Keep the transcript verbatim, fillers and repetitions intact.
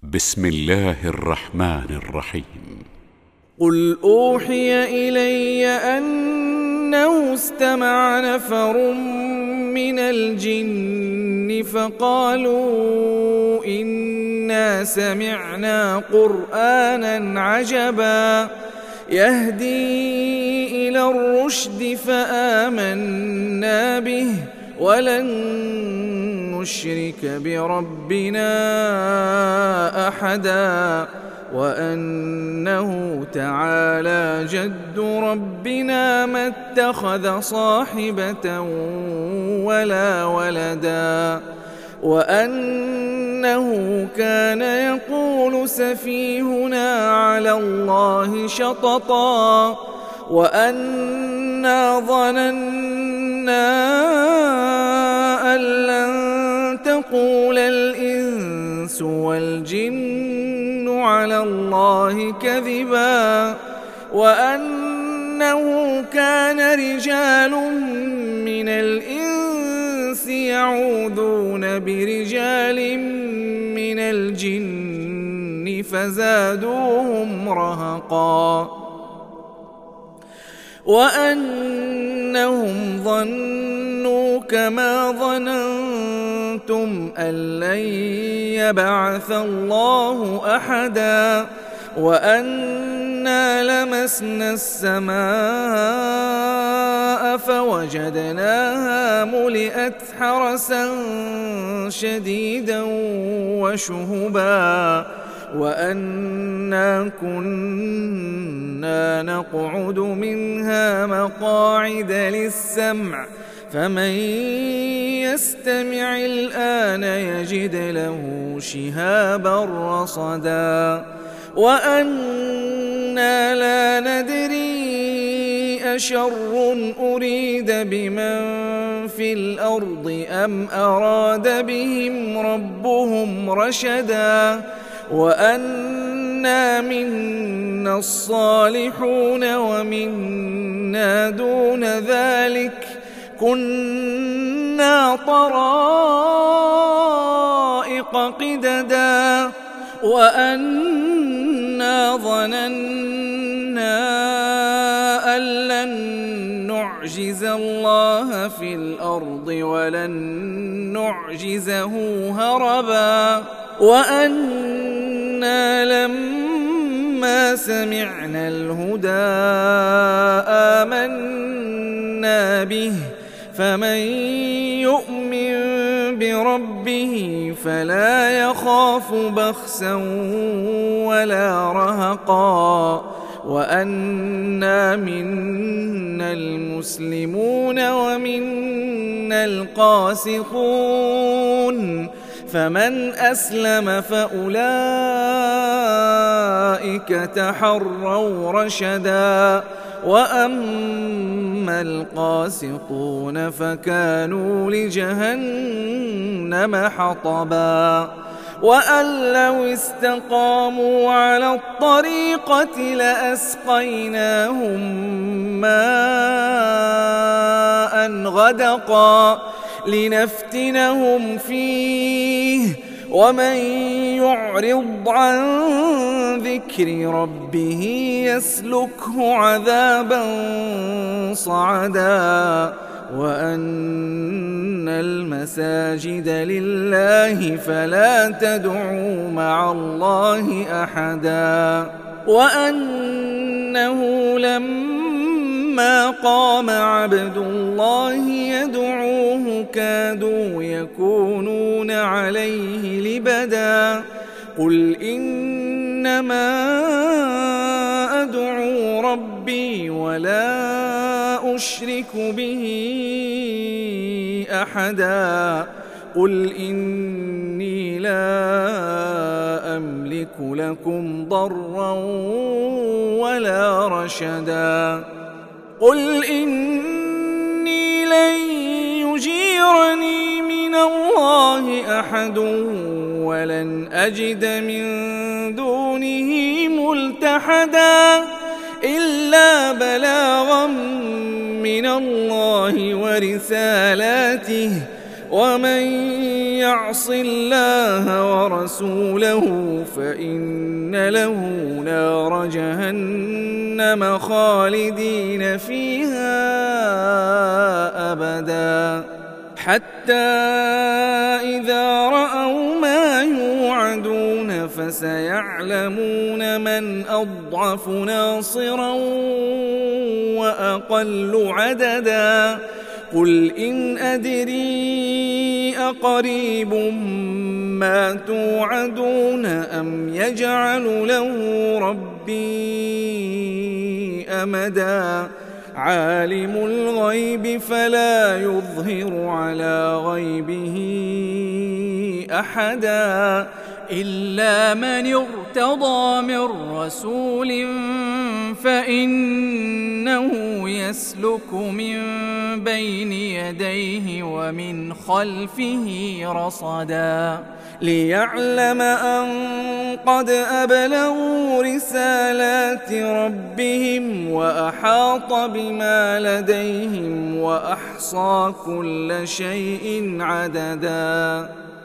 بسم الله الرحمن الرحيم. قل أوحي إلي أنه استمع نفر من الجن فقالوا إنا سمعنا قرآنا عجبا يهدي إلى الرشد فآمنا به ولن نشرك بربنا أحدا وأنه تعالى جد ربنا ما اتخذ صاحبة ولا ولدا وأنه كان يقول سفيهنا على الله شططا وأنا ظننا أن لن تقول الإنس والجن على الله كذبا وأنه كان رجال من الإنس يعوذون برجال من الجن فزادوهم رهقا وأنهم ظنوا كما ظننتم أن لن يبعث الله أحدا وأنا لمسنا السماء فوجدناها ملئت حرسا شديدا وشهبا وأنا كنا نقعد منها مقاعد للسمع فمن يستمع الآن يجد له شهابا رصدا وأنا لا ندري أشر أريد بمن في الأرض أم أراد بهم ربهم رشدا وأنا منا الصالحون ومنا دون ذلك كنا طرائق قددا وأنا ظننا أن لن نعجز الله في الأرض ولن نعجزه هربا وأنا لما سمعنا الهدى آمنا به فمن يؤمن بربه فلا يخاف بخسا ولا رهقا وأنا منا المسلمون ومنا القاسطون فمن أسلم فأولئك تحروا رشدا وأما القاسطون فكانوا لجهنم حطبا وأن لو استقاموا على الطريقة لأسقيناهم ماء غدقا لنفتنهم فيه ومن يعرض عن ذكر ربه يسلكه عذابا صعدا وأن المساجد لله فلا تدعوا مع الله أحدا وأنه لما قام عبد الله يدعوه كادوا يكونون عليه لبدا قل إنما أدعو ربي ولا أشرك به أحدا قل إني لا أملك لكم ضرا ولا رشدا قل إني لن يجيرني من الله أحد ولن أجد من دونه ملتحدا إلا بلاغا من الله ورسالاته ومن يعص الله ورسوله فإن له نار جهنم خالدين فيها أبدا حتى إذا رأوا ما يوعدون فسيعلمون من أضعف ناصرا وأقل عددا قل إن أدري أقريب ما توعدون أم يجعل له ربي أمدا عالم الغيب فلا يظهر على غيبه أحدا إلا من ارتضى من رسول فإنه يسلك من بين يديه ومن خلفه رصدا ليعلم أن قد أبلغوا رسالات ربهم وأحاط بما لديهم وأحصى كل شيء عددا